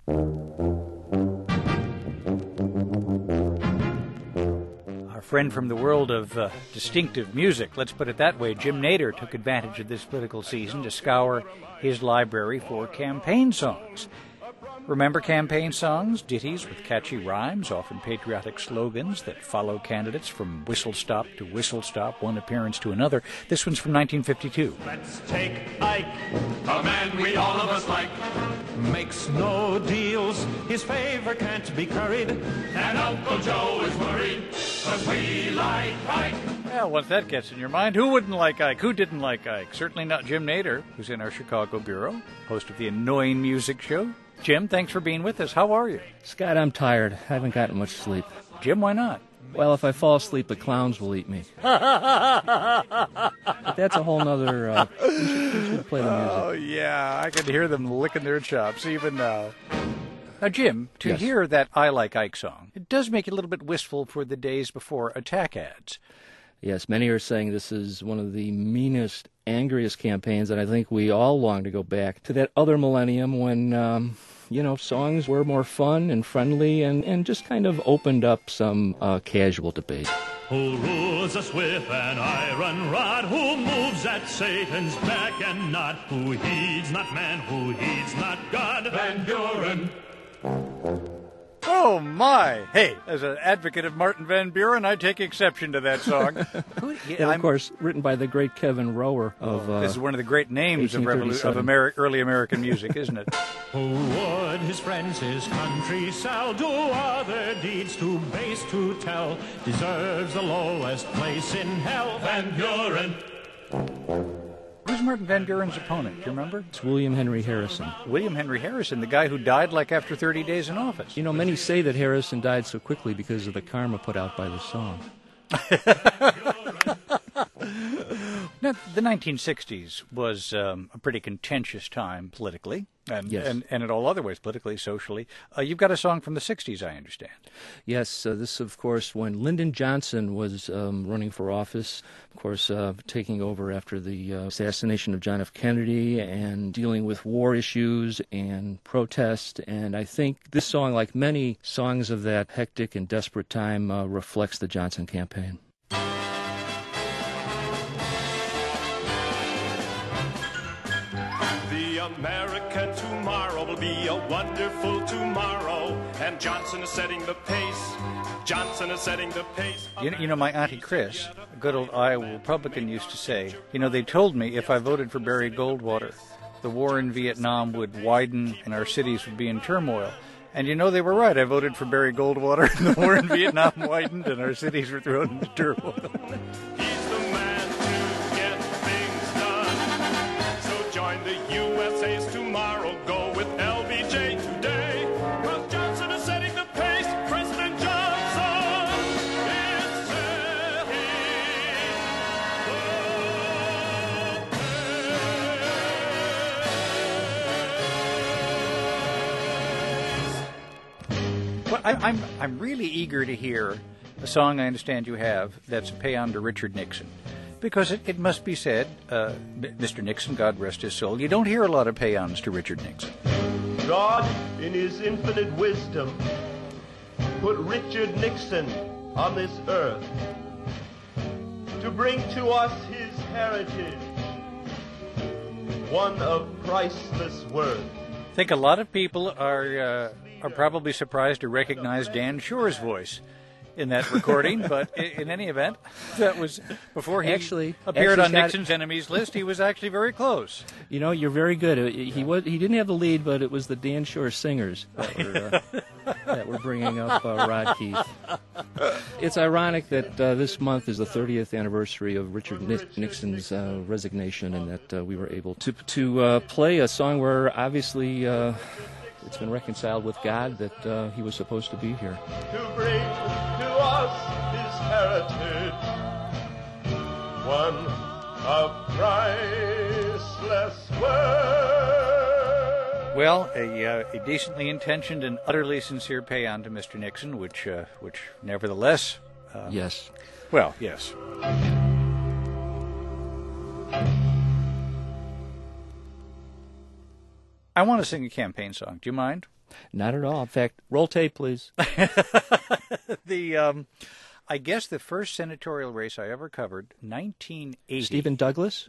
Our friend from the world of distinctive music, let's put it that way, Jim Nader, took advantage of this political season to scour his library for campaign songs. Remember campaign songs, ditties with catchy rhymes, often patriotic slogans that follow candidates from whistle stop to whistle stop, one appearance to another. This one's from 1952. Let's take Ike, a man we all of us like. Makes no deals, his favor can't be curried. And Uncle Joe is worried, 'cause we like Ike. Well, once that gets in your mind, who wouldn't like Ike? Who didn't like Ike? Certainly not Jim Nader, who's in our Chicago bureau, host of the Annoying Music Show. Jim, thanks for being with us. How are you? Scott, I'm tired. I haven't gotten much sleep. Jim, why not? Well, if I fall asleep, the clowns will eat me. But that's a whole nother... we should play the music. Oh, yeah. I can hear them licking their chops even now. Now, Jim, to hear that I Like Ike song, it does make you a little bit wistful for the days before attack ads. Yes, many are saying this is one of the meanest, angriest campaigns, and I think we all long to go back to that other millennium when, songs were more fun and friendly and just kind of opened up some casual debate. Who rules us with an iron rod? Who moves at Satan's back and not? Who heeds not man? Who heeds not God? Van Buren. Oh, my. Hey, as an advocate of Martin Van Buren, I take exception to that song. Of course, written by the great Kevin Rower of this is one of the great names of early American music, isn't it? Who would his friends, his country sell, do other deeds too base to tell, deserves the lowest place in hell, Van Buren. Who's Martin Van Buren's opponent? Do you remember? It's William Henry Harrison. William Henry Harrison, the guy who died like after 30 days in office. You know, many say that Harrison died so quickly because of the karma put out by the song. Now, the 1960s was a pretty contentious time politically, and in all other ways, politically, socially. You've got a song from the 60s, I understand. Yes, this, of course, when Lyndon Johnson was running for office, of course, taking over after the assassination of John F. Kennedy and dealing with war issues and protest. And I think this song, like many songs of that hectic and desperate time, reflects the Johnson campaign. America tomorrow will be a wonderful tomorrow, and Johnson is setting the pace. Johnson is setting the pace. You know, my Auntie Chris, a good old Iowa Republican, used to say, they told me if I voted for Barry Goldwater, the war in Vietnam would widen and our cities would be in turmoil. And they were right. I voted for Barry Goldwater, and the war in Vietnam widened and our cities were thrown into turmoil. He's the man to get things done. So join the USA's tomorrow. Go with LBJ today. 'Cause Johnson is setting the pace. President Johnson is setting the pace. Well, I'm really eager to hear a song I understand you have that's a paean to Richard Nixon. Because it must be said, Mr. Nixon, God rest his soul, you don't hear a lot of paeans to Richard Nixon. God, in his infinite wisdom, put Richard Nixon on this earth to bring to us his heritage, one of priceless worth. I think a lot of people are probably surprised to recognize Dan Shore's voice in that recording, but in any event, that was before he appeared on Nixon's enemies list. He was actually very close. You're very good. He didn't have the lead, but it was the Dan Shore singers that were bringing up Rod Keefe. It's ironic that this month is the 30th anniversary of Richard Nixon's resignation, and that we were able to play a song where obviously it's been reconciled with God that he was supposed to be here. To bring to us his heritage, one of priceless worth. Well, a decently intentioned and utterly sincere paean to Mr. Nixon, which nevertheless... yes. Well, yes. I want to sing a campaign song. Do you mind? Not at all. In fact, roll tape, please. I guess the first senatorial race I ever covered, 1980. Stephen Douglas?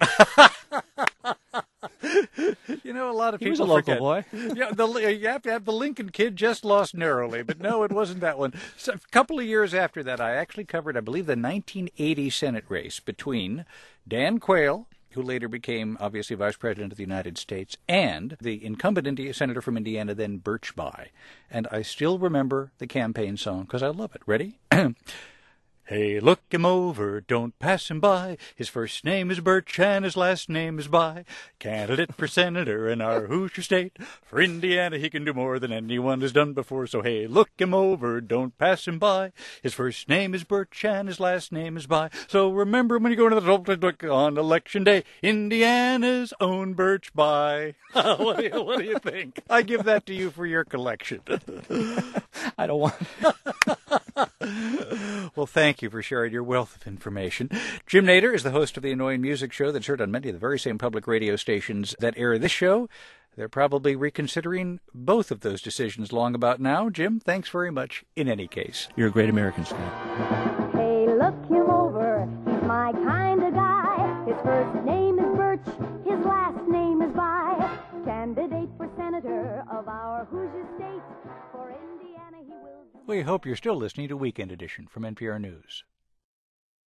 You know, a lot of people He was a local forget. boy. Yeah, you have to have the Lincoln kid just lost narrowly, but no, it wasn't that one. So, a couple of years after that, I actually covered, I believe, the 1980 Senate race between Dan Quayle, who later became, obviously, Vice President of the United States, and the incumbent senator from Indiana, then Birch Bayh. And I still remember the campaign song because I love it. Ready? Hey, look him over, don't pass him by. His first name is Birch and his last name is Bayh. Candidate for senator in our Hoosier state. For Indiana, he can do more than anyone has done before. So hey, look him over, don't pass him by. His first name is Birch and his last name is Bayh. So remember when you go to the vote on election day, Indiana's own Birch Bayh. What do you think? I give that to you for your collection. I don't want... Well, thank you for sharing your wealth of information. Jim Nader is the host of the Annoying Music Show that's heard on many of the very same public radio stations that air this show. They're probably reconsidering both of those decisions long about now. Jim, thanks very much in any case. You're a great American, Scott. Hey, look him over, he's my kind of guy. His first name is Birch, his last name is Bayh. Candidate for senator of our Hoosier state. For Indiana he will... We hope you're still listening to Weekend Edition from NPR News.